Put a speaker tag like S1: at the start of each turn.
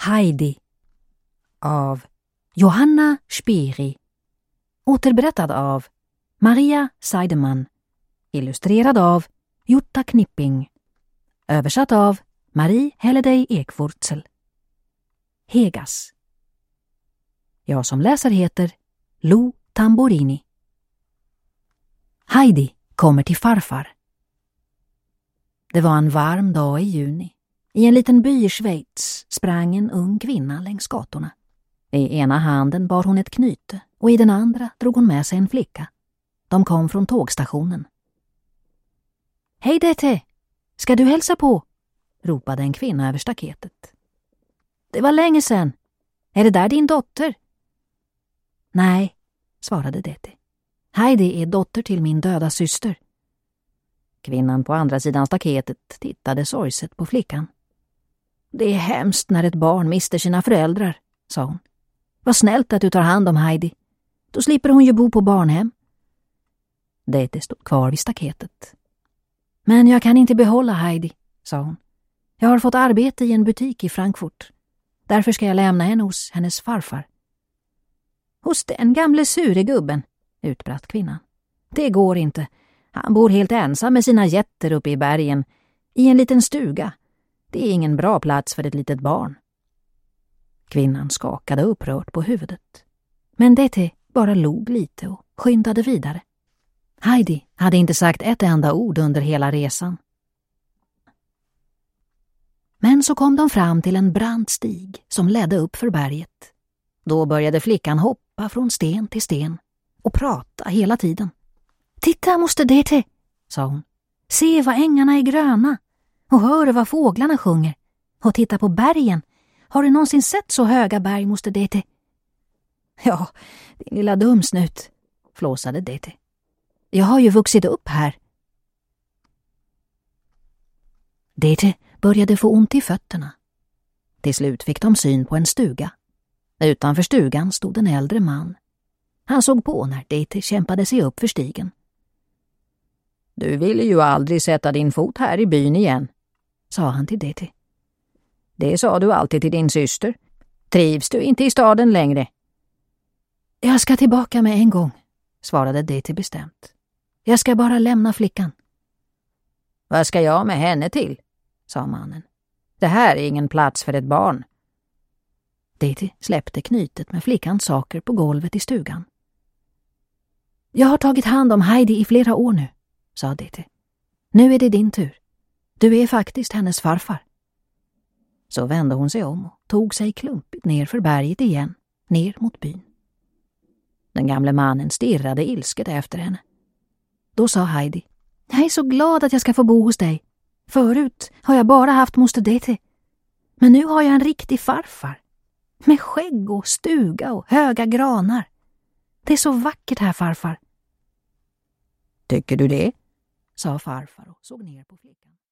S1: Heidi av Johanna Spiri. Återberättad av Maria Seidemann. Illustrerad av Jutta Knipping. Översatt av Marie Helledey Ekvurtzel. Hegas. Jag som läser heter Lo Tamborini. Heidi kommer till farfar. Det var en varm dag i juni. I en liten by i Schweiz sprang en ung kvinna längs gatorna. I ena handen bar hon ett knyte och i den andra drog hon med sig en flicka. De kom från tågstationen. Hej Dete, ska du hälsa på? Ropade en kvinna över staketet. Det var länge sedan. Är det där din dotter? Nej, svarade Dete. Heidi är dotter till min döda syster. Kvinnan på andra sidan staketet tittade sorgset på flickan. Det är hemskt när ett barn mister sina föräldrar, sa hon. Vad snällt att du tar hand om Heidi. Då slipper hon ju bo på barnhem. Dete stod kvar vid staketet. Men jag kan inte behålla Heidi, sa hon. Jag har fått arbete i en butik i Frankfurt. Därför ska jag lämna henne hos hennes farfar. Hos den gamle sure gubben, utbrast kvinnan. Det går inte. Han bor helt ensam med sina getter uppe i bergen, i en liten stuga. Det är ingen bra plats för ett litet barn. Kvinnan skakade upprört på huvudet. Men Dete bara log lite och skyndade vidare. Heidi hade inte sagt ett enda ord under hela resan. Men så kom de fram till en brant stig som ledde upp för berget. Då började flickan hoppa från sten till sten och prata hela tiden. Titta, moster Dete, sa hon. Se vad ängarna är gröna och hör vad fåglarna sjunger. Och titta på bergen. Har du någonsin sett så höga berg, moster Dete? Ja, din lilla dumsnut, flåsade Dete. Jag har ju vuxit upp här. Dete började få ont i fötterna. Till slut fick de syn på en stuga. Utanför stugan stod en äldre man. Han såg på när Dete kämpade sig upp för stigen. Du ville ju aldrig sätta din fot här i byn igen, sa han till Dete. Det sa du alltid till din syster. Trivs du inte i staden längre? Jag ska tillbaka med en gång, svarade Dete bestämt. Jag ska bara lämna flickan. Vad ska jag med henne till? Sa mannen. Det här är ingen plats för ett barn. Dete släppte knytet med flickans saker på golvet i stugan. Jag har tagit hand om Heidi i flera år nu, sa Dete. Nu är det din tur. Du är faktiskt hennes farfar. Så vände hon sig om och tog sig klumpigt ner för berget igen, ner mot byn. Den gamle mannen stirrade ilsket efter henne. Då sa Heidi, jag är så glad att jag ska få bo hos dig. Förut har jag bara haft moster Dete. Men nu har jag en riktig farfar. Med skägg och stuga och höga granar. Det är så vackert här, farfar. Tycker du det? Sa farfar och såg ner på flickan.